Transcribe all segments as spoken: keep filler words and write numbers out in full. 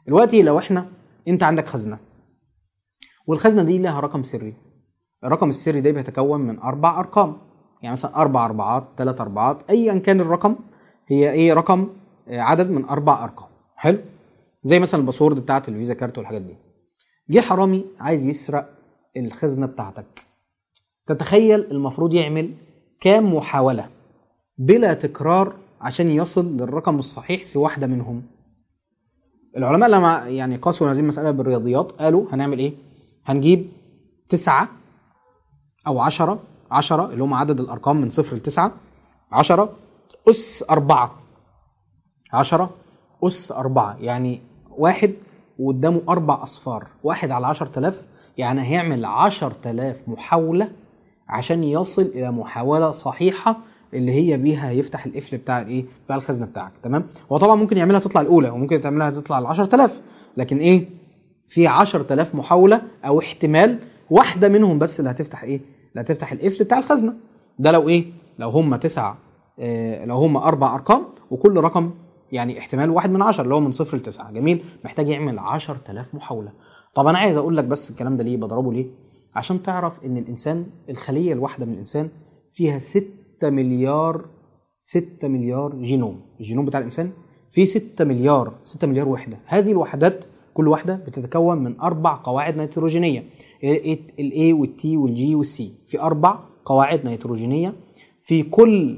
دلوقتي لو احنا انت عندك خزنه، والخزنه دي لها رقم سري. الرقم السري ده بيتكون من اربع ارقام، يعني مثلا اربع اربعات، ثلاث اربعات، ايا كان الرقم، هي ايه رقم عدد من اربع ارقام. حلو، زي مثلا الباسورد بتاعت الفيزا كارت والحاجات دي. جه حرامي عايز يسرق الخزنه بتاعتك، تتخيل المفروض يعمل كام محاوله بلا تكرار عشان يصل للرقم الصحيح في واحده منهم؟ العلماء لما يعني قاسوا هذه المساله بالرياضيات قالوا هنعمل ايه؟ هنجيب تسعة او عشرة، عشرة اللي هم عدد الارقام من صفر لتسعة، عشرة اس أربعة، عشرة اس أربعة، يعني واحد وقدامه اربع اصفار، واحد على عشر تلاف، يعني هيعمل عشر تلاف محاولة عشان يصل الى محاولة صحيحة اللي هي بيها هيفتح القفل بتاع الايه بتاع الخزنة بتاعك. تمام؟ هو طبعا ممكن يعملها تطلع الاولى وممكن تعملها تطلع ال عشر تلاف، لكن ايه، في عشر تلاف محاولة او احتمال واحدة منهم بس اللي هتفتح ايه اللي هتفتح القفل بتاع الخزنة. ده لو ايه لو هم تسعة، اه لو هم اربع ارقام وكل رقم يعني احتمال واحد من عشر اللي هو من صفر لتسعة. جميل، محتاج يعمل عشر تلاف محاولة. طب انا عايز اقول لك بس الكلام ده ليه بضربه ليه؟ عشان تعرف ان الانسان، الخلية الواحدة من الانسان فيها ستة مليار، ستة مليار جينوم. الجينوم بتاع الانسان فيه ستة مليار، ستة مليار وحدة. هذه الوحدات كل واحدة بتتكون من أربع قواعد نيتروجينية، ال A وال T وال G وال C. في أربع قواعد نيتروجينية في كل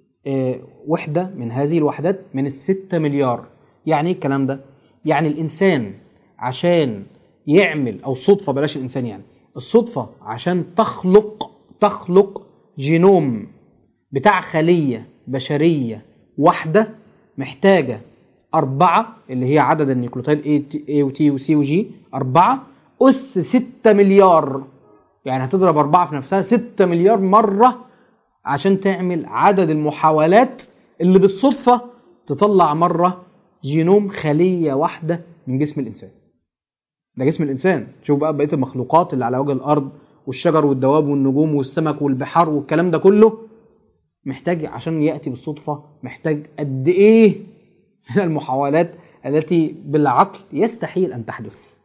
وحدة من هذه الوحدات من الستة مليار. يعني ايه الكلام ده؟ يعني الإنسان عشان يعمل، أو الصدفة بلاش الإنسان، يعني الصدفة عشان تخلق تخلق جينوم بتاع خلية بشرية واحدة محتاجة أربعة، اللي هي عدد النيوكليوتيد A و T و C و G، أربعة أس ستة مليار. يعني هتضرب أربعة في نفسها ستة مليار مرة عشان تعمل عدد المحاولات اللي بالصدفة تطلع مرة جينوم خلية واحدة من جسم الإنسان. ده جسم الإنسان. شوف بقى بقية المخلوقات اللي على وجه الأرض والشجر والدواب والنجوم والسمك والبحار والكلام ده كله، محتاج عشان يأتي بالصدفة محتاج قد إيه من المحاولات التي بالعقل يستحيل أن تحدث.